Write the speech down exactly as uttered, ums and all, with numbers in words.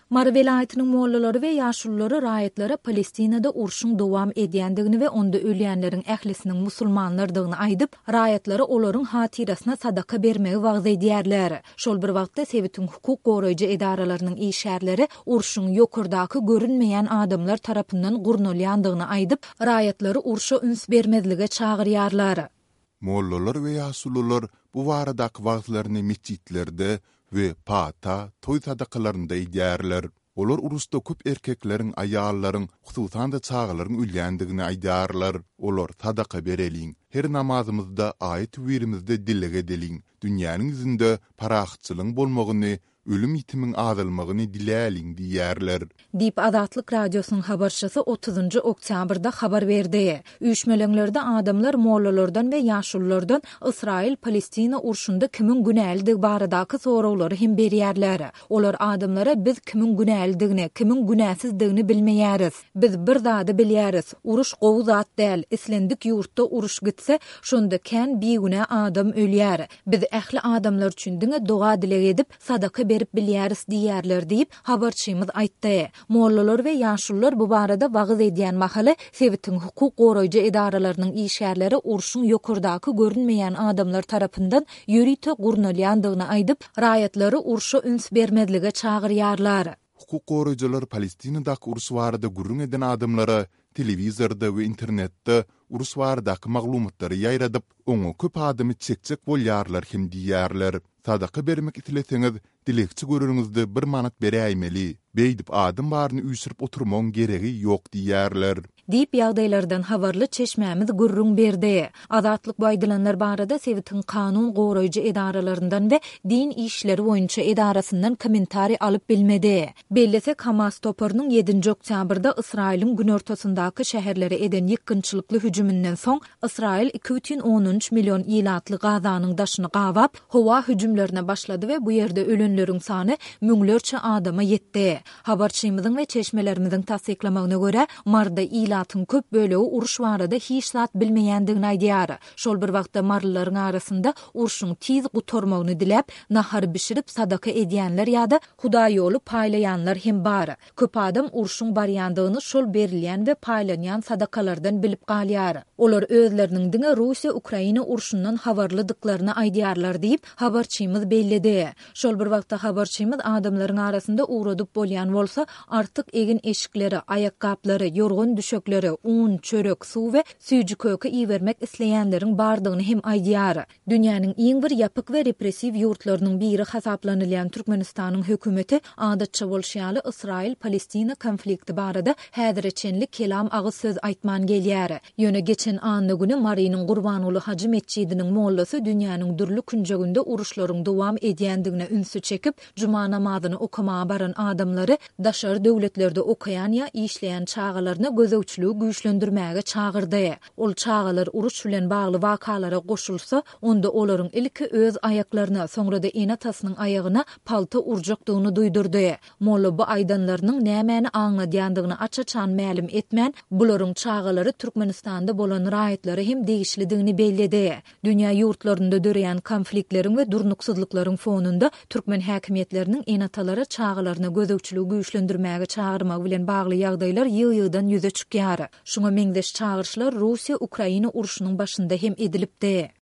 Mar velayetinin mollulary we ýaşullary raýatlary Palestinada urşuň dowam edýändigini we onda ölýänleriň ählisiniň musulmanlardygyny aýdyp, raýatlary olaryň hatirasyna sadaka bermegi wagt edýärler. Şol bir wagtda Sewitin hukuk goraýjy edaralarynyň işärleri urşuň ýokurdaky görünmeýän adamlar tarapyndan gurnulýandygyny aýdyp, raýatlary urşa üns bermezlige çagyrýarlar. Mollalar we ýaşullar bu waradaky wagtlaryny mescitlerde we pata, toy sadakalarynda edýärler. Olar urusda köp erkekleriň, aýallaryň, hususan da çağalaryň ölýändigini aýdýarlar. Olar sadaka bereliň. Her namazymyzda, aýet wirimizde dillege edeliň. Dünýäniň ýüzünde paraxçylyň bolmagyny, ölüm ýitimiň azalmagyny diläliň diýärler. Dip Azatlyk radiosynyň habarçysy otuzunçy oktýabrda habar berdi. Üýşmelenlerde adamlar mollalardan we ýaşullardan Israil Palestina urşunda kimin günäligi baradaky sorawlary hem berýärler. Olar adamlara biz kimin günäldigini, kimin günäsizdigini bilmeýäris. Biz bir zady bilýäris. Uruş gowy zat däl. Islendik ýurtda uruş gitse, şonda kän bir güne adam ölýär. Biz ähli adamlar üçin diňe doga dilek edip sadaka berip bilýäris diýärler diýip habarçymyz aýtdy. Mollalar we ýaşullar bu barada wagt edýän mahaly Sewitin hukuk goraýjy edaralarynyň işärleri urşuň ýokurdaky görünmeýän adamlar tarapyndan ýörite gurnulýandygyny aýdyp, raýatlary urşa üns bermezlige çagyrýarlar. Hukuk goraýjylar Palestinadaky urus barada gurrun eden adamlara telewizorda we internetde urus baradaky maglumatlary ýaýradyp, oňa köp adamy çekçek bolýarlar hem diýärler. Sadaka bermek itileseňiz, dilekçi görüňizde bir manat beräýmeli. Beýdip adam baryny üýsürip oturmagyň geregi ýok diýärler. Dip ýagdaýlardan habarly çeşmämiz gurrun berdi. Azatlyk baýdylanlar barada Sewitin kanun goraýjy edaralaryndan we din işleri boýunça edarasyndan kommentari alyp bilmedi. Bellesek Hamas toparynyň ýedinçi oktýabrda Israiliň gün ortasyndaky şäherlere eden ýykynçylykly hüjümünden soň Israil iki бүтүn on üç million ýylatly Gazanyň daşyny gawap, howa hüjümlerine başlady we bu ýerde ölenleriň sany müňlerçe adama ýetdi. Habarçymyzyň we çeşmelerimiziň tasdiklamagyna görä, marda ýylatyň köp bölegi uruş barada hiç zat bilmeýändigini aýdýar. Şol bir wagtda marlylaryň arasynda urşuň tiz gutormagyny dilep, nahar bişirip sadaka edýänler ýa-da Hudaý ýoly paýlaýanlar hem bar. Köp adam urşuň barýandygyny şol berilýän we paýlanýan sadakalardan bilip galýar. Olar özleriniň diňe Russiýa Ukraina urşundan habarlydyklaryny aýdýarlar diýip habarçymyz belledi. Şol bir wagtda habarçymyz adamlaryň arasynda uğradyp bolýan bolsa, artyk egin eşikleri, aýakgaplary, yorgun düşökleri, un, çörek, suw we süýji köke iýermek isleýänleriň bardygyny hem aýdýar. Dünýäniň iň bir ýapyk we repressiw ýurtlarynyň biri hasaplanylýan Türkmenistanyň hökümeti adatça bolşýaly Israil-Palestina konflikti barada häzirçenlik kelam agyz söz aýtman gelýär. Ýöne geçen anny güni Marynyň Gurbanoğlu Hacı Mescidiniň mollasy dünýäniň dürli künjeginde uruşlaryň dowam edýändigine ünsü çekip juma namazyny okamaga baran adamlary daşary döwletlerde okaýan ýa işleýän çağalaryna gözegçiligi güýçlendirmäge çagyrdy. Ol çağalar uruş bilen bagly wakalara goşulsa, onda olaryň ilki öz aýaklaryna, soňra da enatasynyň aýagyna palta urjakdygyny duýdurdy. Molla bu aýdanlarynyň nämäni aňladýandygyny açaçan mälim etmän, bularyň çağalary Türkmenistanda bolan raýatlary hem degişlidigini belledi. Dünýä ýurtlarynda döreýän konfliktleriň we durnuksyzlyklaryň fonunda Türkmen häkimetleriniň enatalara çağalaryna gözegçiligi güýçlendirmäge çagyrmak bilen bagly ýagdaýlar ýygy-ýygydan ýüze çykýar. Şuňa meňdeş çagyrşylar Russiýa Ukraina urşunyň başynda hem edilipdi.